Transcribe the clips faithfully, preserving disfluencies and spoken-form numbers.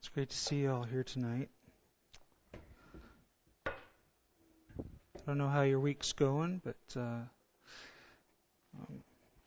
It's great to see you all here tonight. I don't know how your week's going, but uh, um,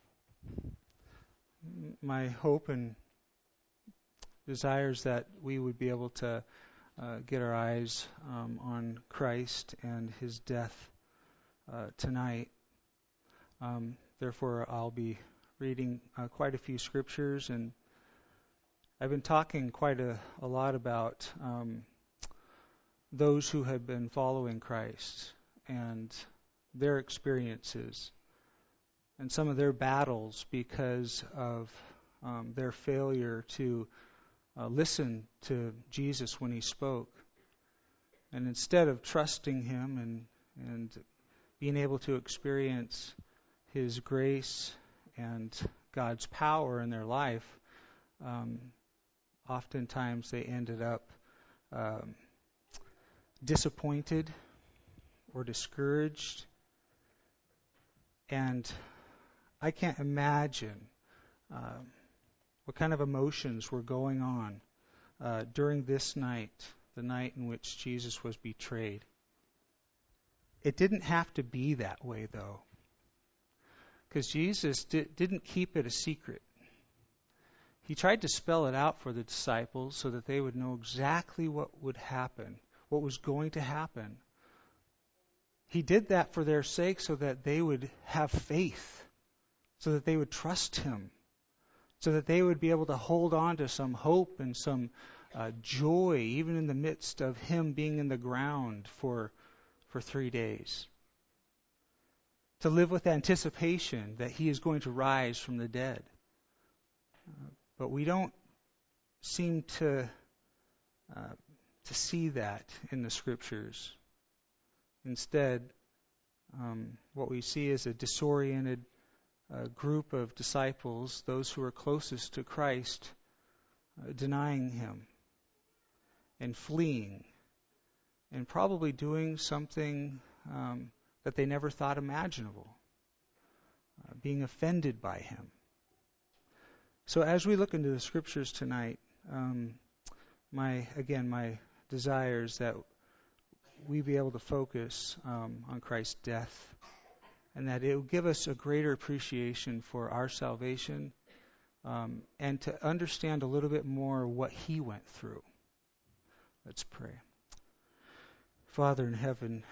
my hope and desire is that we would be able to uh, get our eyes um, on Christ and His death uh, tonight. Um, therefore, I'll be reading uh, quite a few scriptures, and I've been talking quite a, a lot about um, those who have been following Christ and their experiences and some of their battles because of um, their failure to uh, listen to Jesus when He spoke. And instead of trusting Him and, and being able to experience His grace and God's power in their life, um, oftentimes they ended up um, disappointed or discouraged. And I can't imagine um, what kind of emotions were going on uh, during this night, the night in which Jesus was betrayed. It didn't have to be that way, though, because Jesus di- didn't keep it a secret. He tried to spell it out for the disciples so that they would know exactly what would happen, what was going to happen. He did that for their sake so that they would have faith, so that they would trust Him, so that they would be able to hold on to some hope and some uh, joy, even in the midst of Him being in the ground for, for three days. To live with anticipation that He is going to rise from the dead. Uh, But we don't seem to uh, to see that in the Scriptures. Instead, um, what we see is a disoriented uh, group of disciples, those who are closest to Christ, uh, denying Him and fleeing and probably doing something um, that they never thought imaginable, uh, being offended by Him. So as we look into the Scriptures tonight, um, my again, my desire is that we be able to focus um, on Christ's death, and that it will give us a greater appreciation for our salvation, um, and to understand a little bit more what He went through. Let's pray. Father in heaven,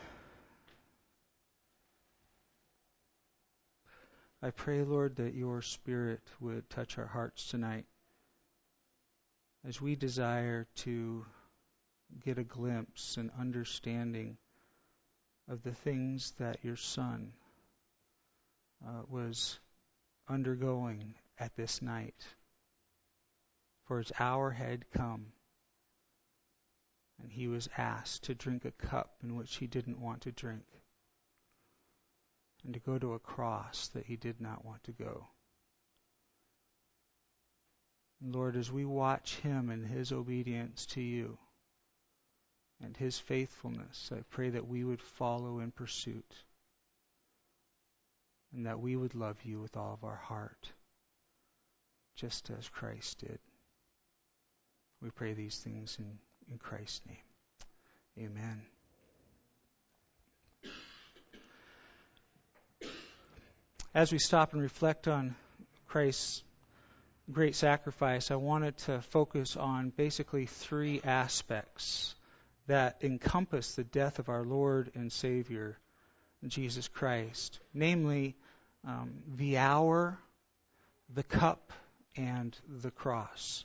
I pray, Lord, that Your Spirit would touch our hearts tonight as we desire to get a glimpse and understanding of the things that Your Son uh, was undergoing at this night. For His hour had come, and He was asked to drink a cup in which He didn't want to drink, and to go to a cross that He did not want to go. And Lord, as we watch Him and His obedience to You and His faithfulness, I pray that we would follow in pursuit, and that we would love You with all of our heart, just as Christ did. We pray these things in, in Christ's name. Amen. As we stop and reflect on Christ's great sacrifice, I wanted to focus on basically three aspects that encompass the death of our Lord and Savior, Jesus Christ. Namely, um, the hour, the cup, and the cross.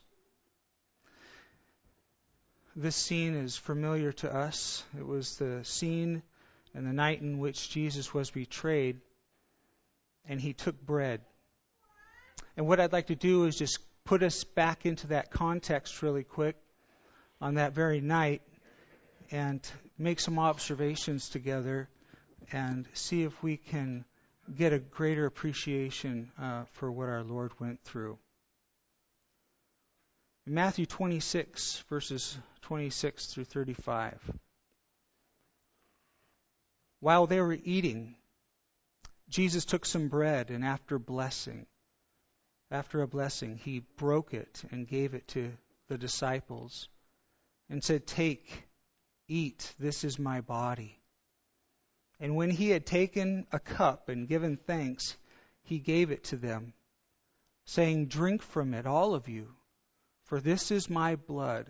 This scene is familiar to us. It was the scene and the night in which Jesus was betrayed, and He took bread. And what I'd like to do is just put us back into that context really quick on that very night and make some observations together and see if we can get a greater appreciation uh, for what our Lord went through. In Matthew twenty-six, verses twenty-six through thirty-five. While they were eating, Jesus took some bread, and after blessing, after a blessing, He broke it and gave it to the disciples, and said, "Take, eat, this is my body." And when he had taken a cup and given thanks, he gave it to them, saying, "Drink from it, all of you, for this is my blood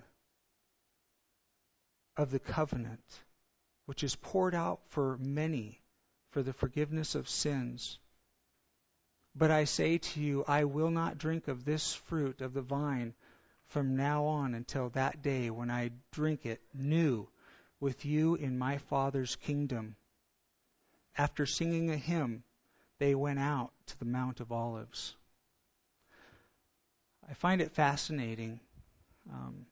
of the covenant, which is poured out for many for the forgiveness of sins. But I say to you, I will not drink of this fruit of the vine from now on until that day when I drink it new with you in my Father's kingdom." After singing a hymn, they went out to the Mount of Olives. I find it fascinating um,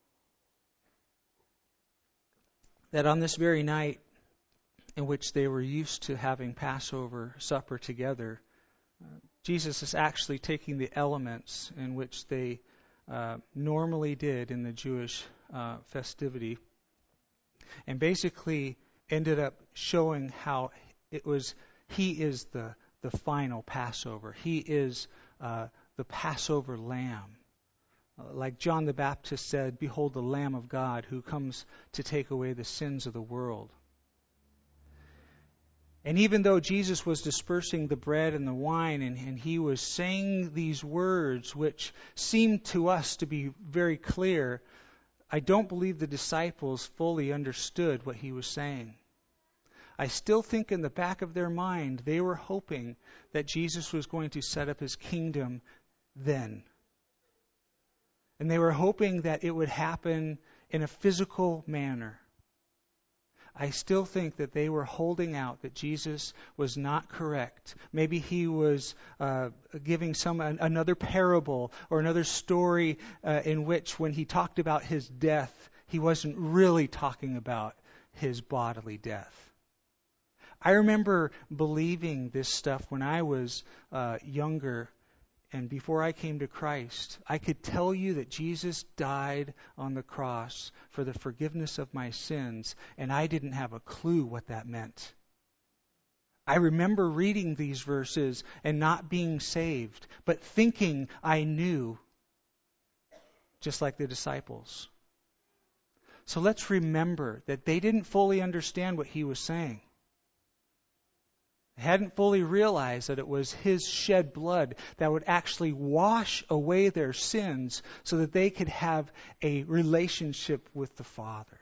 that on this very night in which they were used to having Passover supper together, uh, Jesus is actually taking the elements in which they uh, normally did in the Jewish uh, festivity and basically ended up showing how it was, he is the, the final Passover. He is uh, the Passover lamb. Uh, like John the Baptist said, "Behold the Lamb of God who comes to take away the sins of the world." And even though Jesus was dispersing the bread and the wine, and, and he was saying these words which seemed to us to be very clear, I don't believe the disciples fully understood what he was saying. I still think in the back of their mind they were hoping that Jesus was going to set up his kingdom then. And they were hoping that it would happen in a physical manner. I still think that they were holding out that Jesus was not correct. Maybe he was uh, giving some an, another parable or another story uh, in which when he talked about his death, he wasn't really talking about his bodily death. I remember believing this stuff when I was uh, younger and before I came to Christ. I could tell you that Jesus died on the cross for the forgiveness of my sins, and I didn't have a clue what that meant. I remember reading these verses and not being saved, but thinking I knew, just like the disciples. So let's remember that they didn't fully understand what he was saying. They hadn't fully realized that it was his shed blood that would actually wash away their sins so that they could have a relationship with the Father.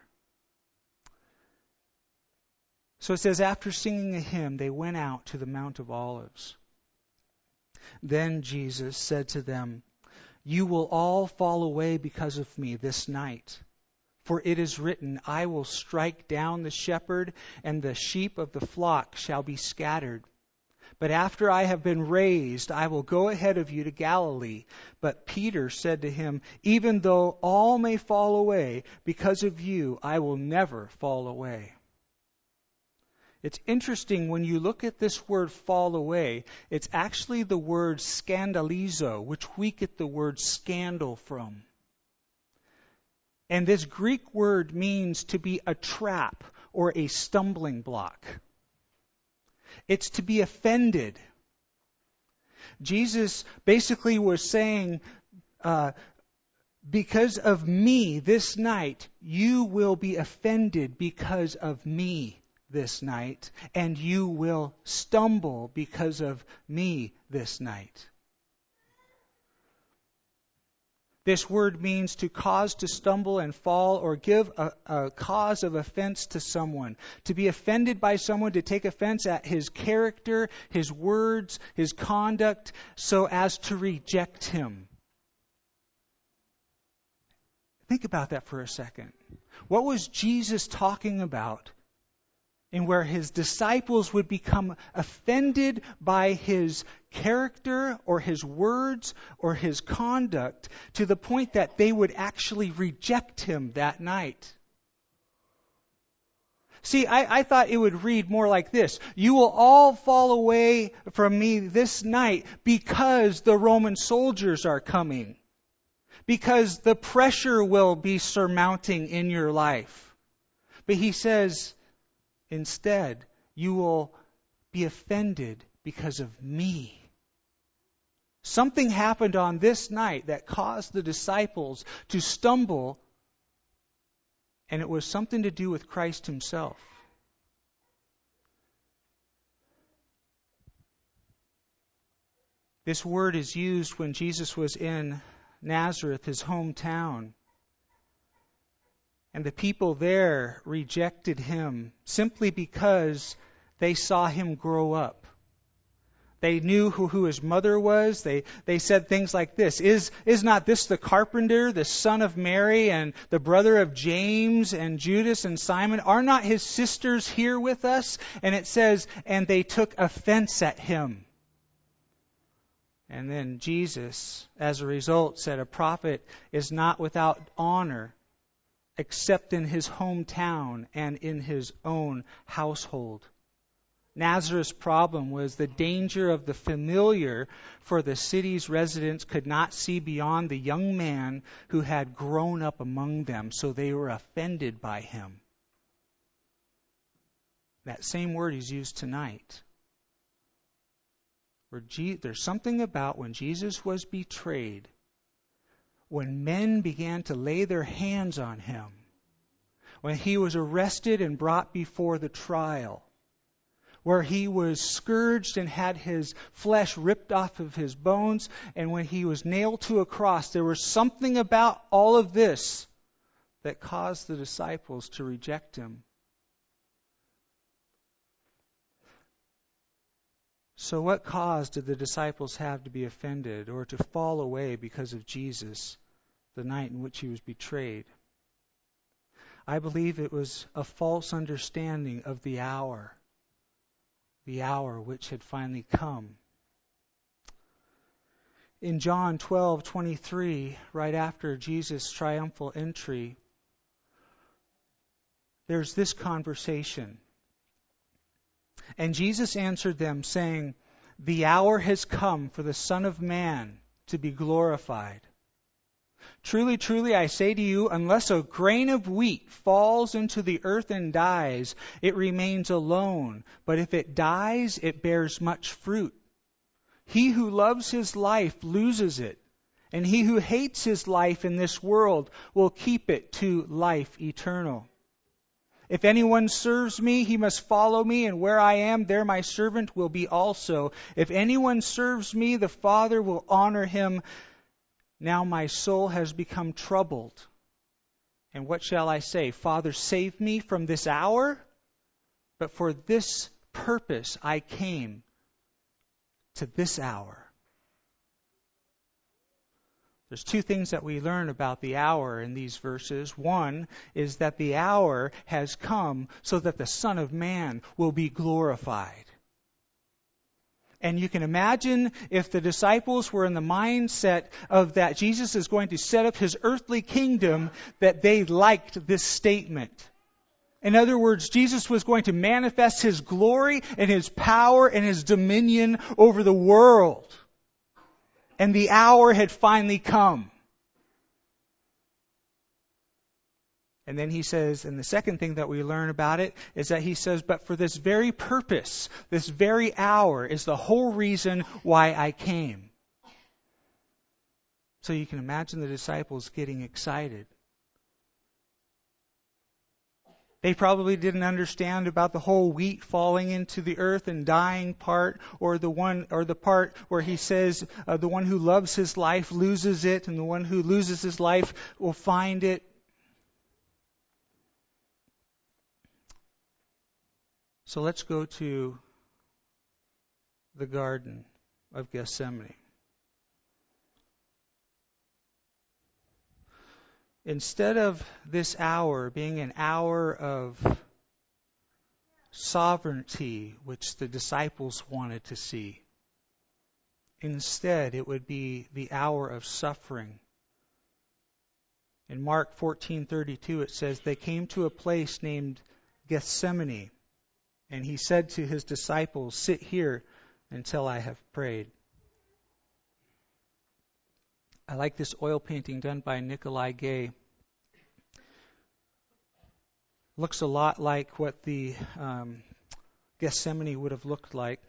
So it says, after singing a hymn, they went out to the Mount of Olives. Then Jesus said to them, "You will all fall away because of me this night. For it is written, I will strike down the shepherd, and the sheep of the flock shall be scattered. But after I have been raised, I will go ahead of you to Galilee." But Peter said to him, "Even though all may fall away because of you, I will never fall away." It's interesting when you look at this word fall away, it's actually the word scandalizo, which we get the word scandal from. And this Greek word means to be a trap or a stumbling block. It's to be offended. Jesus basically was saying, uh, because of me this night, you will be offended because of me this night, and you will stumble because of me this night. This word means to cause to stumble and fall or give a, a cause of offense to someone. To be offended by someone, to take offense at his character, his words, his conduct, so as to reject him. Think about that for a second. What was Jesus talking about in where his disciples would become offended by his character or his words or his conduct to the point that they would actually reject him that night? See, I, I thought it would read more like this. You will all fall away from me this night because the Roman soldiers are coming. Because the pressure will be surmounting in your life. But he says, instead, you will be offended because of me. Something happened on this night that caused the disciples to stumble And it was something to do with Christ himself. This word is used when Jesus was in Nazareth, his hometown. And the people there rejected him simply because they saw him grow up. They knew who, who his mother was. They, they said things like this, is, is not this the carpenter, the son of Mary, and the brother of James and Judas and Simon? Are not his sisters here with us? And it says, and they took offense at him. And then Jesus, as a result, said a prophet is not without honor except in his hometown and in his own household. Nazareth's problem was the danger of the familiar, for the city's residents could not see beyond the young man who had grown up among them, so they were offended by him. That same word is used tonight. Where Je- there's something about when Jesus was betrayed, when men began to lay their hands on him, when he was arrested and brought before the trial, where he was scourged and had his flesh ripped off of his bones, and when he was nailed to a cross, there was something about all of this that caused the disciples to reject him. So what cause did the disciples have to be offended or to fall away because of Jesus the night in which he was betrayed? I believe it was a false understanding of the hour, the hour which had finally come. In John twelve twenty-three, right after Jesus' triumphal entry, there's this conversation. And Jesus answered them, saying, the hour has come for the Son of Man to be glorified. Truly, truly, I say to you, unless a grain of wheat falls into the earth and dies, it remains alone. But if it dies, it bears much fruit. He who loves his life loses it, and he who hates his life in this world will keep it to life eternal. If anyone serves me, he must follow me, and where I am, there my servant will be also. If anyone serves me, the Father will honor him. Now my soul has become troubled. And what shall I say? Father, save me from this hour? But for this purpose I came to this hour. There's two things that we learn about the hour in these verses. One is that the hour has come so that the Son of Man will be glorified. And you can imagine if the disciples were in the mindset of that Jesus is going to set up his earthly kingdom, that they liked this statement. In other words, Jesus was going to manifest his glory and his power and his dominion over the world. And the hour had finally come. And then he says, and the second thing that we learn about it is that he says, but for this very purpose, this very hour is the whole reason why I came. So you can imagine the disciples getting excited. They probably didn't understand about the whole wheat falling into the earth and dying part, or the one, or the part where he says uh, the one who loves his life loses it, and the one who loses his life will find it. So let's go to the Garden of Gethsemane. Instead of this hour being an hour of sovereignty, which the disciples wanted to see, instead it would be the hour of suffering. In Mark fourteen thirty-two it says, they came to a place named Gethsemane, and he said to his disciples, sit here until I have prayed. I like this oil painting done by Nikolai Gay. Looks a lot like what the um, Gethsemane would have looked like.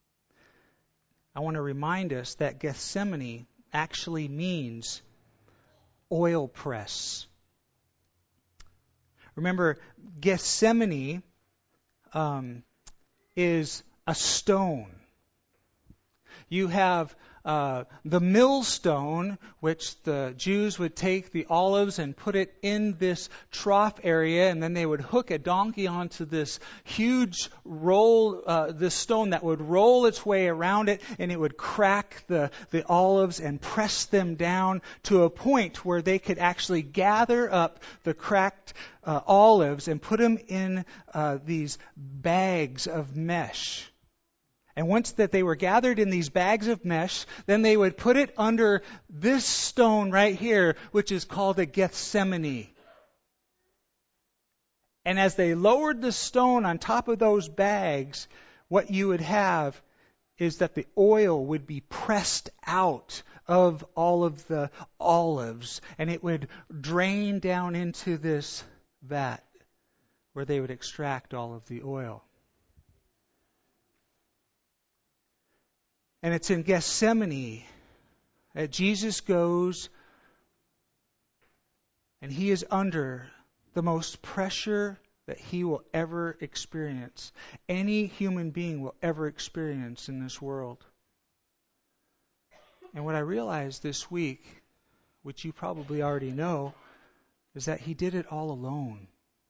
I want to remind us that Gethsemane actually means oil press. Remember, Gethsemane um, is a stone. You have uh, the millstone, which the Jews would take the olives and put it in this trough area, and then they would hook a donkey onto this huge roll, uh, this stone that would roll its way around it, and it would crack the, the olives and press them down to a point where they could actually gather up the cracked uh, olives and put them in uh, these bags of mesh. And once that they were gathered in these bags of mesh, then they would put it under this stone right here, which is called a Gethsemane. And as they lowered the stone on top of those bags, what you would have is that the oil would be pressed out of all of the olives, and it would drain down into this vat where they would extract all of the oil. And it's in Gethsemane that Jesus goes and he is under the most pressure that he will ever experience, any human being will ever experience in this world. And what I realized this week, which you probably already know, is that he did it all alone.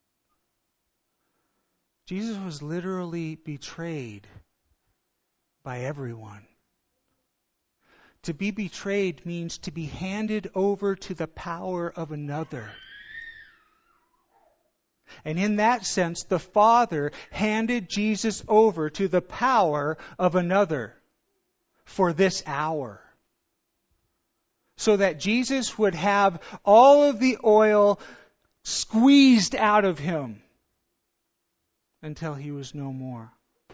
Jesus was literally betrayed by everyone. To be betrayed means to be handed over to the power of another. And in that sense, the Father handed Jesus over to the power of another for this hour. So that Jesus would have all of the oil squeezed out of him until he was no more.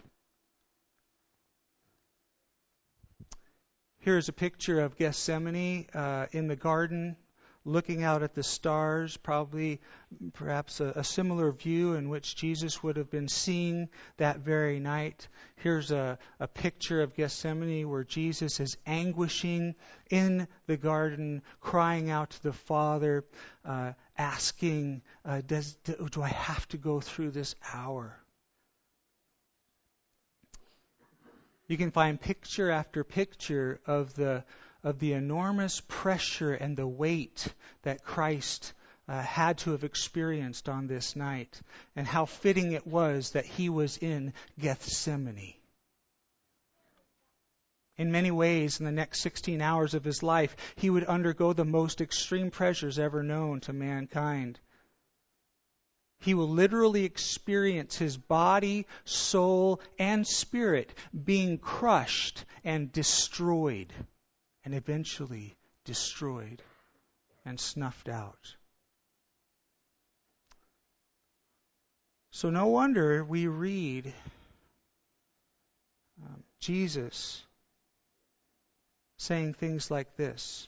Here's a picture of Gethsemane uh, in the garden, looking out at the stars, probably perhaps a, a similar view in which Jesus would have been seeing that very night. Here's a, a picture of Gethsemane where Jesus is anguishing in the garden, crying out to the Father, uh, asking, uh, does, do, do I have to go through this hour? You can find picture after picture of the of the enormous pressure and the weight that Christ uh, had to have experienced on this night, and how fitting it was that he was in Gethsemane. In many ways, in the next sixteen hours of his life, he would undergo the most extreme pressures ever known to mankind. He will literally experience his body, soul, and spirit being crushed and destroyed, and eventually destroyed and snuffed out. So no wonder we read um, Jesus saying things like this.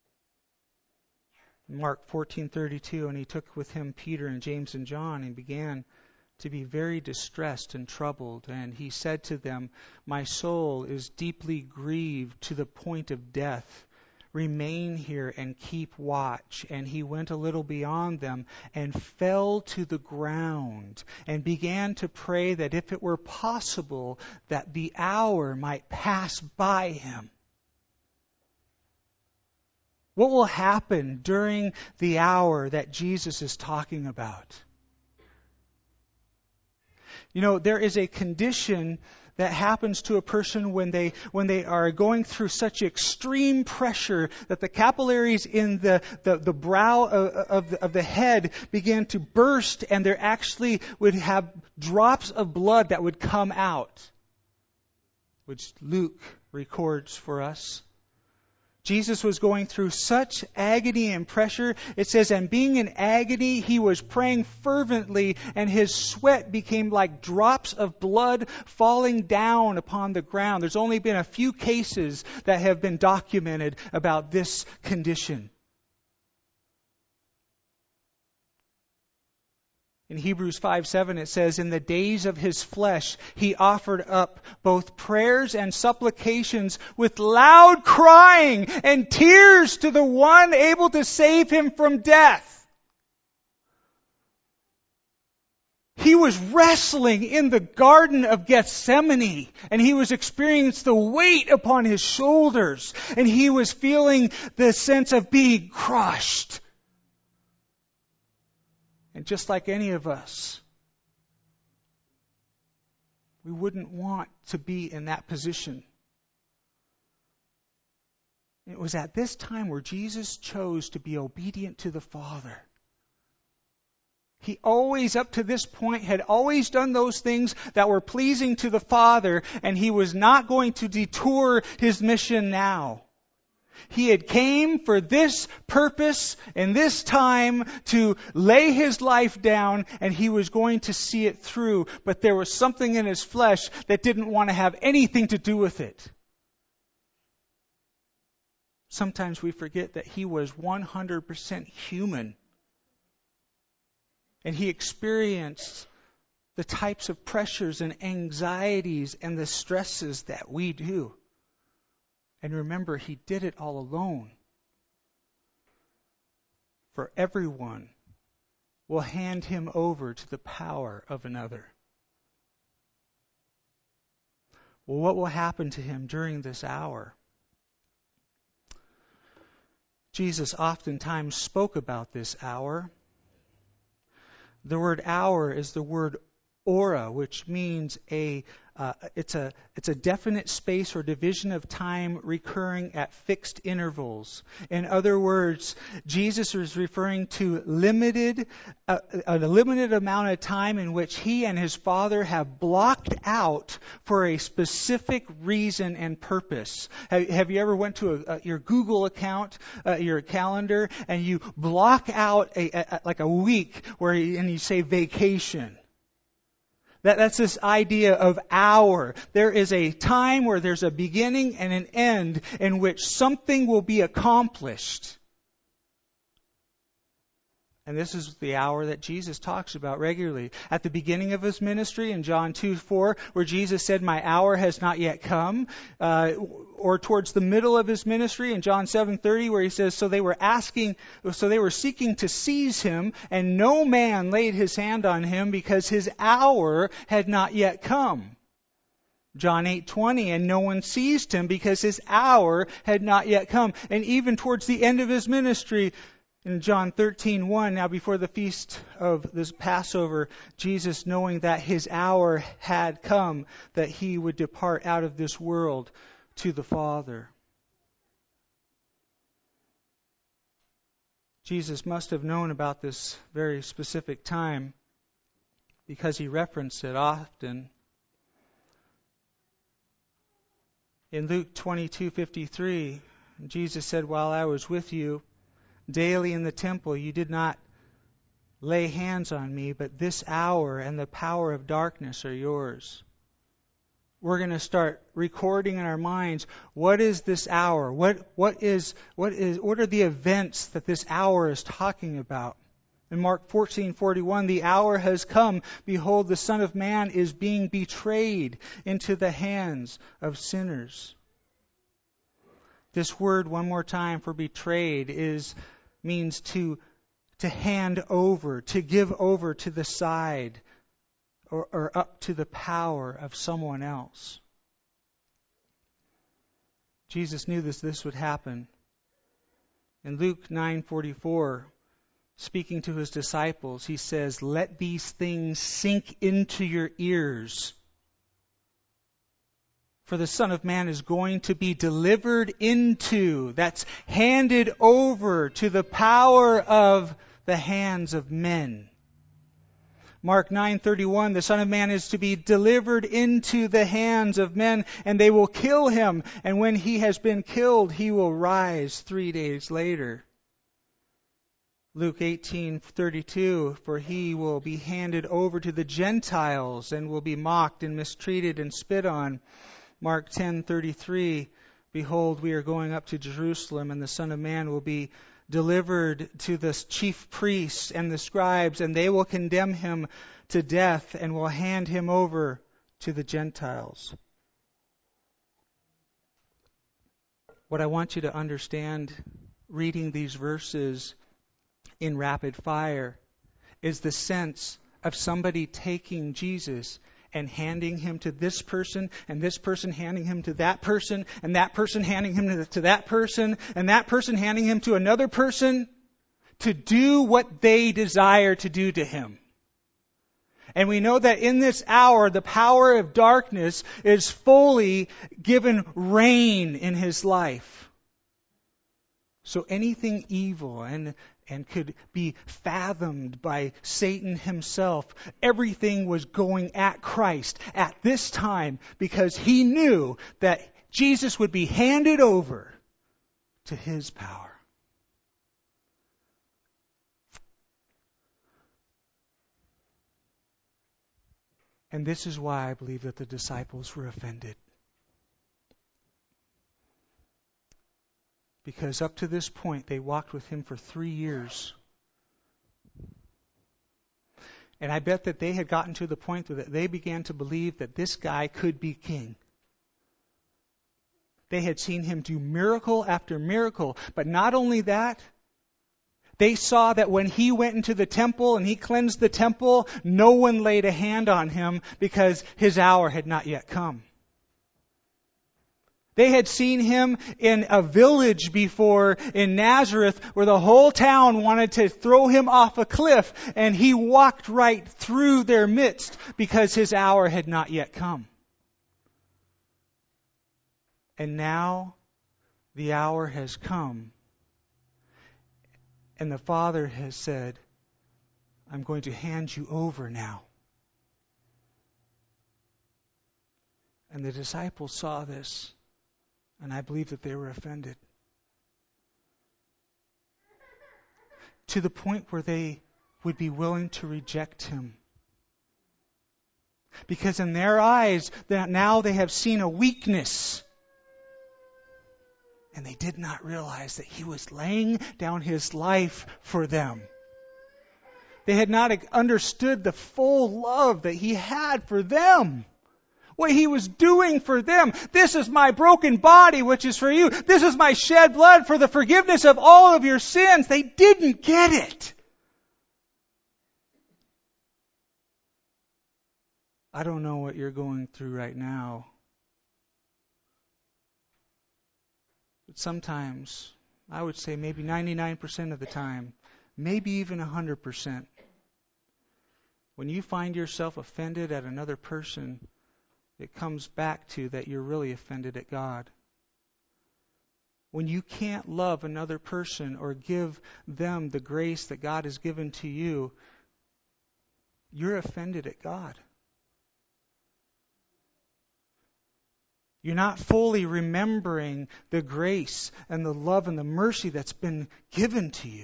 Mark fourteen thirty-two, and he took with him Peter and James and John and began to be very distressed and troubled. And he said to them, my soul is deeply grieved to the point of death. Remain here and keep watch. And he went a little beyond them and fell to the ground and began to pray that if it were possible that the hour might pass by him. What will happen during the hour that Jesus is talking about? You know, there is a condition that happens to a person when they when they are going through such extreme pressure that the capillaries in the, the, the brow of, of, the, of the head begin to burst, and there actually would have drops of blood that would come out, which Luke records for us. Jesus was going through such agony and pressure. It says, and being in agony, he was praying fervently, and his sweat became like drops of blood falling down upon the ground. There's only been a few cases that have been documented about this condition. In Hebrews five seven it says, in the days of his flesh he offered up both prayers and supplications with loud crying and tears to the one able to save him from death. He was wrestling in the Garden of Gethsemane, and he was experiencing the weight upon his shoulders, and he was feeling the sense of being crushed. And just like any of us, we wouldn't want to be in that position. It was at this time where Jesus chose to be obedient to the Father. He always, up to this point, had always done those things that were pleasing to the Father, and he was not going to detour his mission now. He had came for this purpose and this time to lay his life down, and he was going to see it through. But there was something in his flesh that didn't want to have anything to do with it. Sometimes we forget that he was one hundred percent human. And he experienced the types of pressures and anxieties and the stresses that we do. And remember, he did it all alone. For everyone will hand him over to the power of another. Well, what will happen to him during this hour? Jesus oftentimes spoke about this hour. The word hour is the word ora, which means a uh, it's a it's a definite space or division of time recurring at fixed intervals. In other words, Jesus is referring to limited uh, a limited amount of time in which he and his Father have blocked out for a specific reason and purpose. Have, have you ever went to a, a, your Google account, uh, your calendar, and you block out a, a like a week where you, and you say vacation? That, that's this idea of hour. There is a time where there's a beginning and an end in which something will be accomplished. And this is the hour that Jesus talks about regularly. At the beginning of his ministry in John two four, where Jesus said, "My hour has not yet come." Uh, or towards the middle of his ministry in John seven thirty, where he says, "So they were asking, so they were seeking to seize him, and no man laid his hand on him because his hour had not yet come." John eight twenty, "And no one seized him because his hour had not yet come." And even towards the end of his ministry, in John thirteen one, now before the feast of this Passover, Jesus, knowing that his hour had come, that he would depart out of this world to the Father. Jesus must have known about this very specific time because he referenced it often. In Luke twenty-two fifty-three, Jesus said, "While I was with you daily in the temple, you did not lay hands on me, but this hour and the power of darkness are yours." We're going to start recording in our minds, what is this hour? What what is what is what are the events that this hour is talking about? In Mark fourteen forty-one, "The hour has come. Behold, the Son of Man is being betrayed into the hands of sinners." This word, one more time, for betrayed is means to to hand over, to give over to the side, or, or up to the power of someone else. Jesus knew this this would happen. In Luke nine forty-four, speaking to his disciples, he says, "Let these things sink into your ears. For the Son of Man is going to be delivered into," that's handed over to the power of the hands of men. Mark nine thirty-one, "The Son of Man is to be delivered into the hands of men, and they will kill him. And when he has been killed, he will rise three days later." Luke eighteen thirty-two, "For he will be handed over to the Gentiles and will be mocked and mistreated and spit on." Mark ten thirty-three, "Behold, we are going up to Jerusalem, and the Son of Man will be delivered to the chief priests and the scribes, and they will condemn him to death and will hand him over to the Gentiles." What I want you to understand reading these verses in rapid fire is the sense of somebody taking Jesus and handing him to this person, and this person handing him to that person, and that person handing him to, to that person, and that person handing him to another person, to do what they desire to do to him. And we know that in this hour, the power of darkness is fully given reign in his life. So anything evil and and could be fathomed by Satan himself, everything was going at Christ at this time because he knew that Jesus would be handed over to his power. And this is why I believe that the disciples were offended. Because up to this point, they walked with him for three years. And I bet that they had gotten to the point that they began to believe that this guy could be king. They had seen him do miracle after miracle. But not only that, they saw that when he went into the temple and he cleansed the temple, no one laid a hand on him because his hour had not yet come. They had seen him in a village before in Nazareth where the whole town wanted to throw him off a cliff, and he walked right through their midst because his hour had not yet come. And now the hour has come, and the Father has said, I'm going to hand you over now. And the disciples saw this. And I believe that they were offended. To the point where they would be willing to reject him. Because in their eyes, now they have seen a weakness. And they did not realize that he was laying down his life for them. They had not understood the full love that he had for them. What he was doing for them. This is my broken body, which is for you. This is my shed blood for the forgiveness of all of your sins. They didn't get it. I don't know what you're going through right now. But sometimes, I would say maybe ninety-nine percent of the time, maybe even one hundred percent, when you find yourself offended at another person, it comes back to that you're really offended at God. When you can't love another person or give them the grace that God has given to you, you're offended at God. You're not fully remembering the grace and the love and the mercy that's been given to you.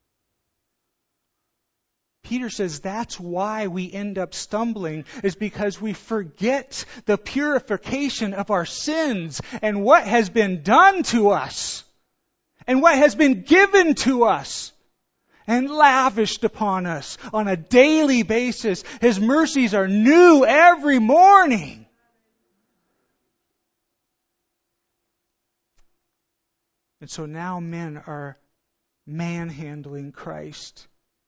Peter says that's why we end up stumbling, is because we forget the purification of our sins and what has been done to us and what has been given to us and lavished upon us on a daily basis. His mercies are new every morning. And so now men are manhandling Christ.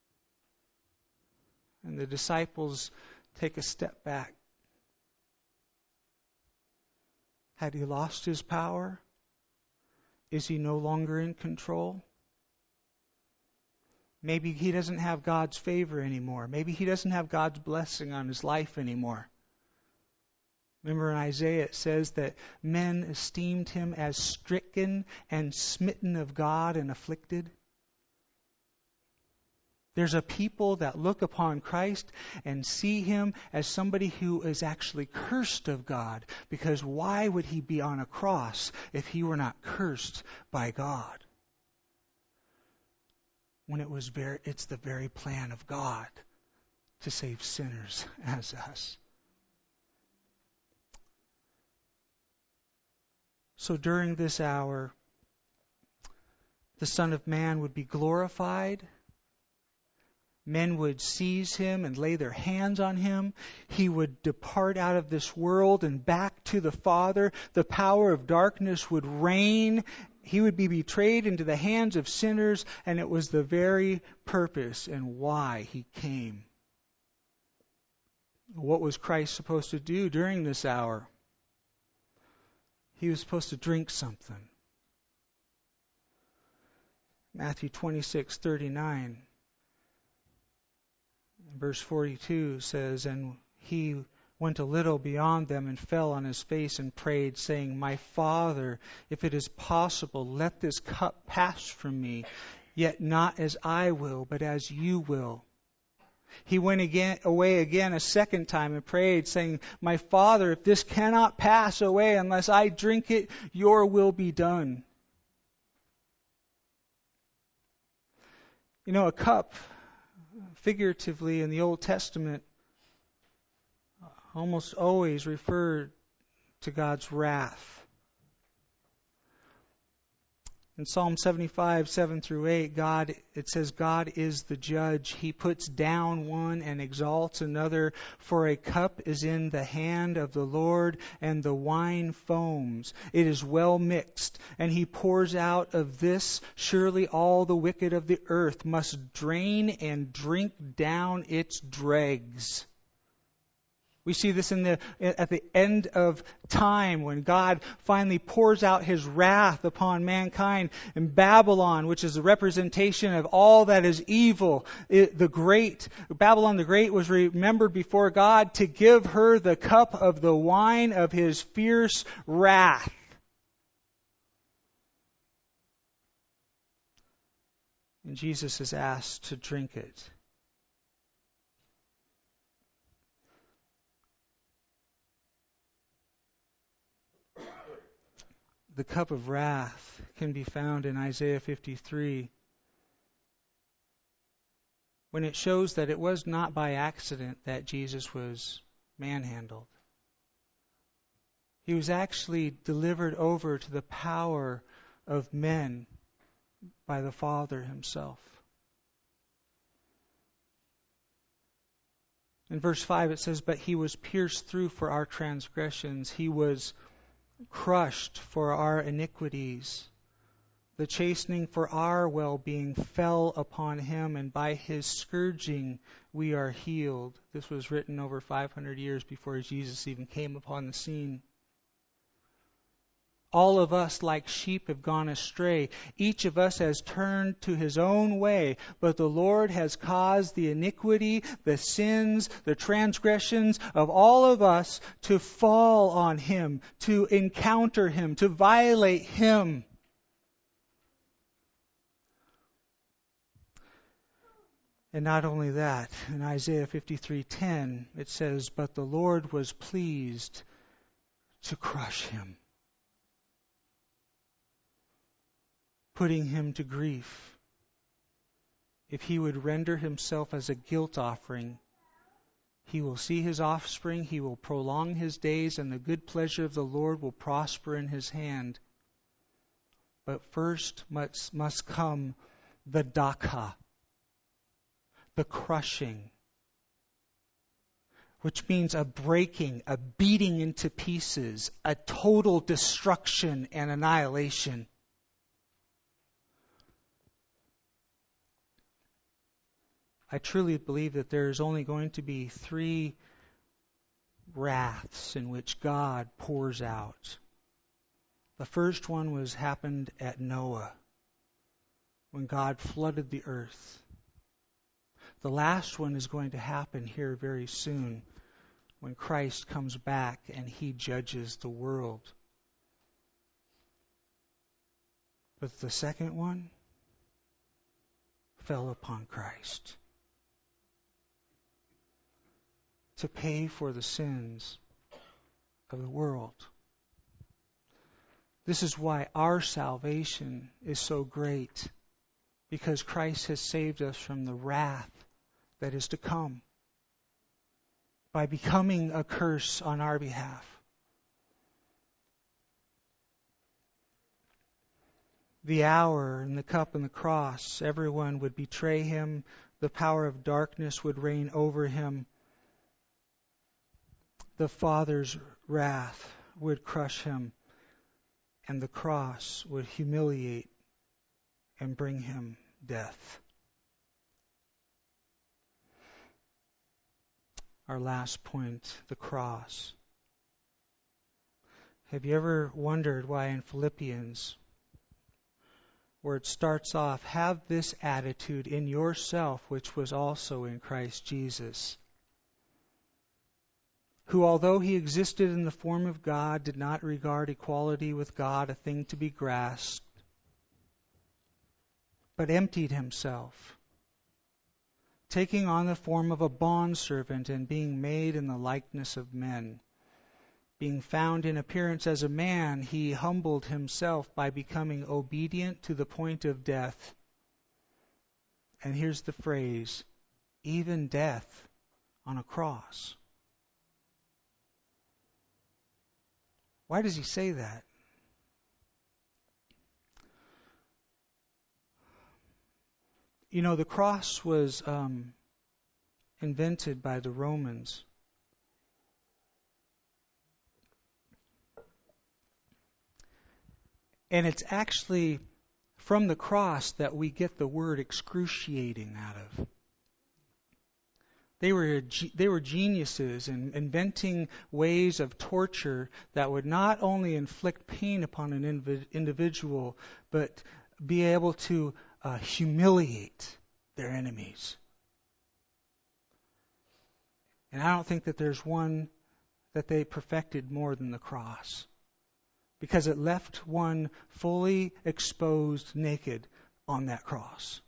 And the disciples take a step back. Had he lost his power? Is he no longer in control? Maybe he doesn't have God's favor anymore. Maybe he doesn't have God's blessing on his life anymore. Remember in Isaiah it says that men esteemed him as stricken and smitten of God and afflicted. There's a people that look upon Christ and see him as somebody who is actually cursed of God. Because why would he be on a cross if he were not cursed by God? When it was very, it's the very plan of God to save sinners as us. So during this hour, the Son of Man would be glorified. Men would seize him and lay their hands on him. He would depart out of this world and back to the Father. The power of darkness would reign. He would be betrayed into the hands of sinners, and it was the very purpose and why he came. What was Christ supposed to do during this hour? He was supposed to drink something. Matthew twenty-six thirty-nine, verse forty-two says, "And he went a little beyond them and fell on his face and prayed, saying, My Father, if it is possible, let this cup pass from me, yet not as I will, but as you will." He went again away again a second time and prayed, saying, My Father, if this cannot pass away unless I drink it, your will be done. You know, a cup, figuratively in the Old Testament, almost always referred to God's wrath. In Psalm seventy-five, seven through eight, God, it says, God is the judge. He puts down one and exalts another. For a cup is in the hand of the Lord, and the wine foams. It is well mixed, and he pours out of this. Surely all the wicked of the earth must drain and drink down its dregs. We see this in the at the end of time when God finally pours out his wrath upon mankind. And Babylon, which is a representation of all that is evil, it, the great, Babylon the Great was remembered before God to give her the cup of the wine of his fierce wrath. And Jesus is asked to drink it. The cup of wrath can be found in Isaiah fifty-three, when it shows that it was not by accident that Jesus was manhandled. He was actually delivered over to the power of men by the Father himself. In verse five it says, But he was pierced through for our transgressions. He was crushed for our iniquities. The chastening for our well-being fell upon him, and by his scourging we are healed. This was written over five hundred years before Jesus even came upon the scene. All of us, like sheep, have gone astray. Each of us has turned to his own way, but the Lord has caused the iniquity, the sins, the transgressions of all of us to fall on him, to encounter him, to violate him. And not only that, in Isaiah fifty-three ten, it says, But the Lord was pleased to crush him, putting him to grief. If he would render himself as a guilt offering, he will see his offspring, he will prolong his days, and the good pleasure of the Lord will prosper in his hand. But first must, must come the dakha, the crushing, which means a breaking, a beating into pieces, a total destruction and annihilation. I truly believe that there is only going to be three wraths in which God pours out. The first one was happened at Noah, when God flooded the earth. The last one is going to happen here very soon, when Christ comes back and he judges the world. But the second one fell upon Christ to pay for the sins of the world. This is why our salvation is so great, because Christ has saved us from the wrath that is to come by becoming a curse on our behalf. The hour and the cup and the cross, everyone would betray him. The power of darkness would reign over him. The Father's wrath would crush him, and the cross would humiliate and bring him death. our last point, the cross. Have you ever wondered why in Philippians, where it starts off, have this attitude in yourself which was also in Christ Jesus, who although he existed in the form of God, did not regard equality with God a thing to be grasped, but emptied himself, taking on the form of a bondservant and being made in the likeness of men. Being found in appearance as a man, he humbled himself by becoming obedient to the point of death. And here's the phrase, even death on a cross. Why does he say that? You know, the cross was um, invented by the Romans. And it's actually from the cross that we get the word excruciating out of. They were they were geniuses in inventing ways of torture that would not only inflict pain upon an individual, but be able to uh, humiliate their enemies. And I don't think that there's one that they perfected more than the cross, because it left one fully exposed, naked on that cross.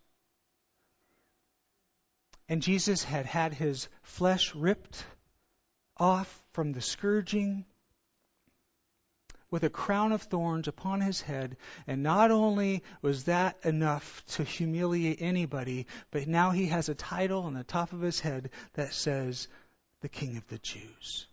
And Jesus had had his flesh ripped off from the scourging, with a crown of thorns upon his head. And not only was that enough to humiliate anybody, but now he has a title on the top of his head that says, the King of the Jews.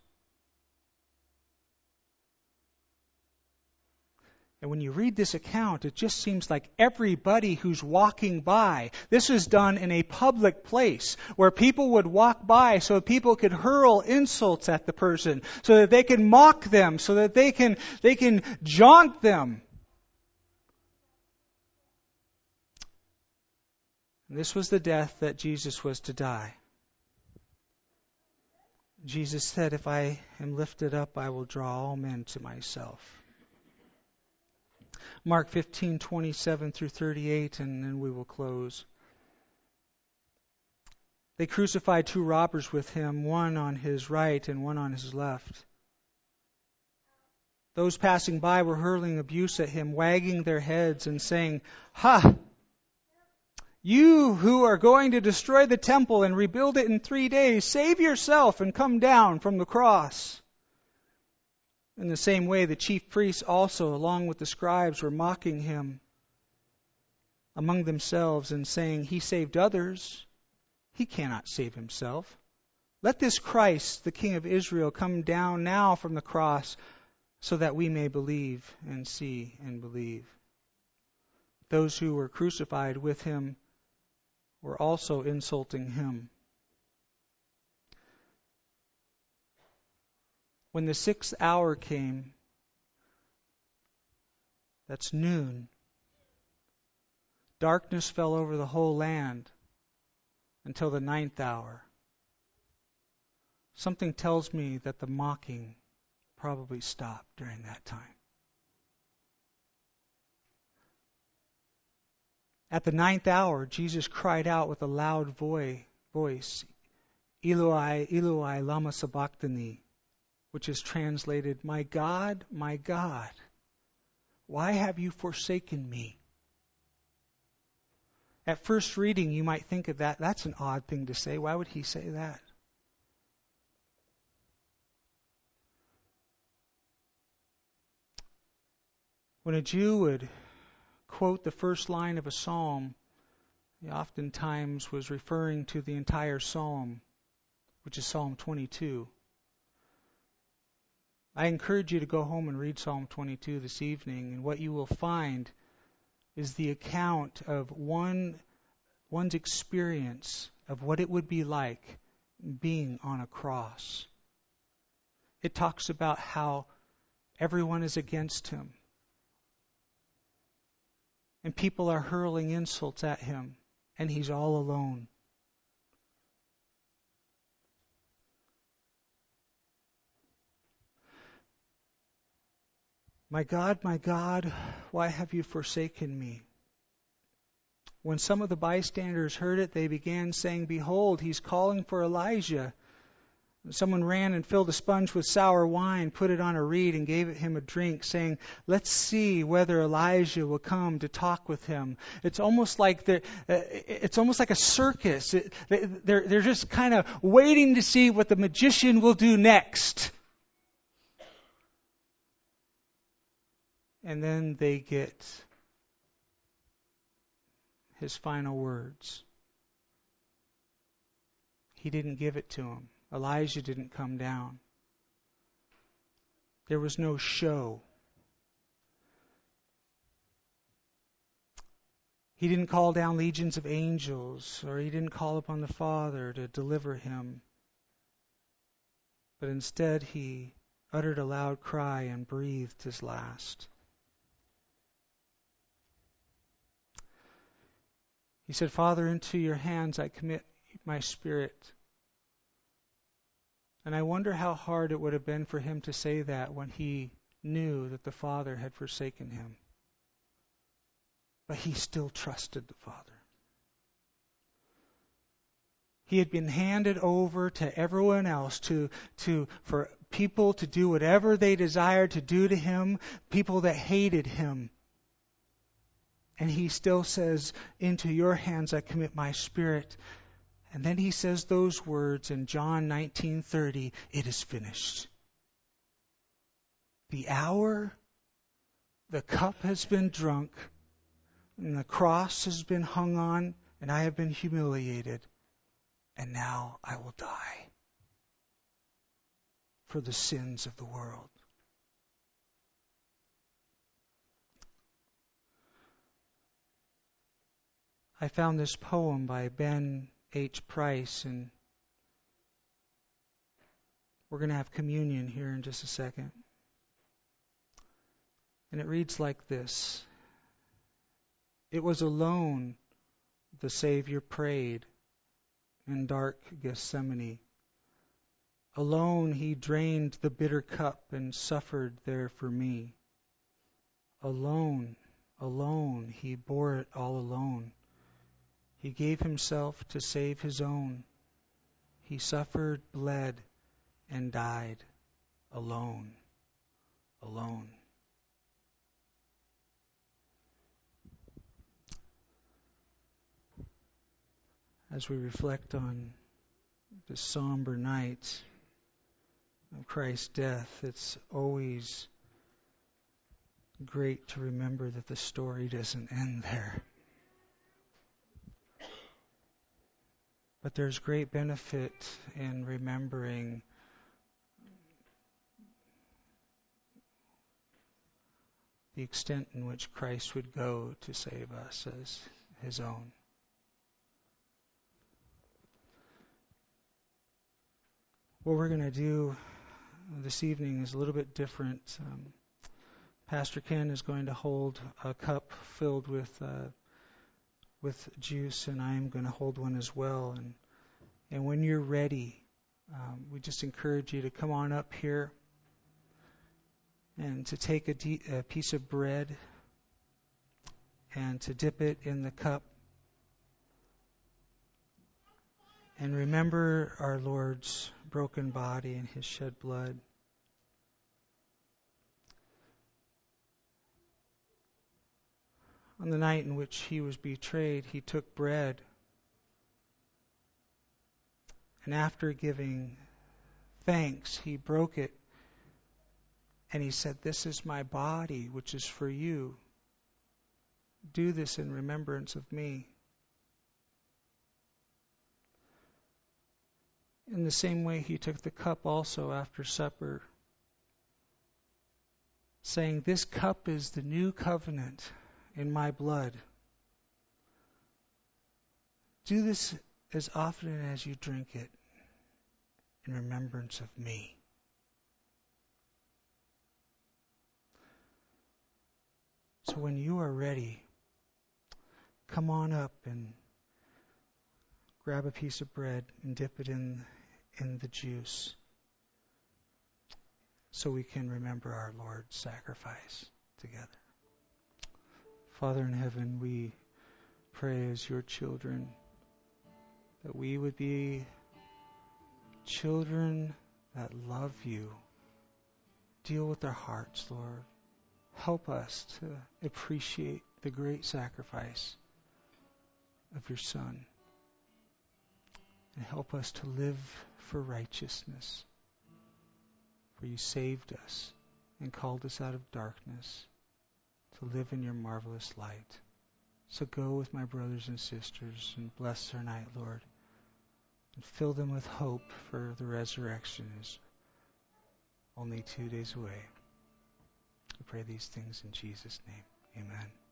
And when you read this account, it just seems like everybody who's walking by, this is done in a public place where people would walk by so people could hurl insults at the person, so that they can mock them, so that they can, they can jaunt them. And this was the death that Jesus was to die. Jesus said, if I am lifted up, I will draw all men to myself. Mark fifteen, twenty-seven through thirty-eight, and then we will close. They crucified two robbers with him, one on his right and one on his left. Those passing by were hurling abuse at him, wagging their heads and saying, "Ha! You who are going to destroy the temple and rebuild it in three days, save yourself and come down from the cross." In the same way, the chief priests also, along with the scribes, were mocking him among themselves and saying, "He saved others. He cannot save himself. Let this Christ, the King of Israel, come down now from the cross so that we may believe and see and believe." Those who were crucified with him were also insulting him. When the sixth hour came, that's noon, darkness fell over the whole land until the ninth hour. Something tells me that the mocking probably stopped during that time. At the ninth hour, Jesus cried out with a loud voice, "Eloi, Eloi, lama sabachthani," which is translated, "My God, my God, why have you forsaken me?" At first reading, you might think of that. That's an odd thing to say. Why would he say that? When a Jew would quote the first line of a psalm, he oftentimes was referring to the entire psalm, which is Psalm twenty-two. I encourage you to go home and read Psalm twenty-two this evening, and what you will find is the account of one one's experience of what it would be like being on a cross. It talks about how everyone is against him, and people are hurling insults at him, and he's all alone. My God, my God, why have you forsaken me? When some of the bystanders heard it, they began saying, Behold, he's calling for Elijah. Someone ran and filled a sponge with sour wine, put it on a reed, and gave him a drink, saying, Let's see whether Elijah will come to talk with him. It's almost like they're, uh, it's almost like a circus. It, they're, they're just kind of waiting to see what the magician will do next. And then they get his final words. He didn't give it to him. Elijah didn't come down. There was no show. He didn't call down legions of angels, or he didn't call upon the Father to deliver him. But instead he uttered a loud cry and breathed his last. He said, Father, into your hands I commit my spirit. And I wonder how hard it would have been for him to say that when he knew that the Father had forsaken him. But he still trusted the Father. He had been handed over to everyone else to, to for people to do whatever they desired to do to him, people that hated him. And he still says, Into your hands I commit my spirit. And then he says those words in John nineteen thirty, It is finished. The hour, the cup has been drunk, and the cross has been hung on, and I have been humiliated, and now I will die for the sins of the world. I found this poem by Ben H. Price, and we're going to have communion here in just a second. And it reads like this. It was alone the Savior prayed in dark Gethsemane. Alone he drained the bitter cup and suffered there for me. Alone, alone, he bore it all alone. He gave himself to save his own. He suffered, bled, and died alone, alone. As we reflect on this somber night of Christ's death, it's always great to remember that the story doesn't end there. But there's great benefit in remembering the extent in which Christ would go to save us as his own. What we're going to do this evening is a little bit different. Um, Pastor Ken is going to hold a cup filled with uh, with juice, and I am going to hold one as well. And and when you're ready, um, we just encourage you to come on up here and to take a, de- a piece of bread and to dip it in the cup. And remember our Lord's broken body and his shed blood. On the night in which he was betrayed, he took bread. And after giving thanks, he broke it. And he said, This is my body, which is for you. Do this in remembrance of me. In the same way, he took the cup also after supper, saying, This cup is the new covenant in my blood. Do this as often as you drink it in remembrance of me. So when you are ready, come on up and grab a piece of bread and dip it in in the juice. so we can remember our Lord's sacrifice together. Father in heaven, we pray as your children that we would be children that love you. Deal with our hearts, Lord. Help us to appreciate the great sacrifice of your Son. And help us to live for righteousness. For you saved us and called us out of darkness to live in your marvelous light. So go with my brothers and sisters and bless their night, Lord, and fill them with hope, for the resurrection is only two days away. I pray these things in Jesus' name. Amen.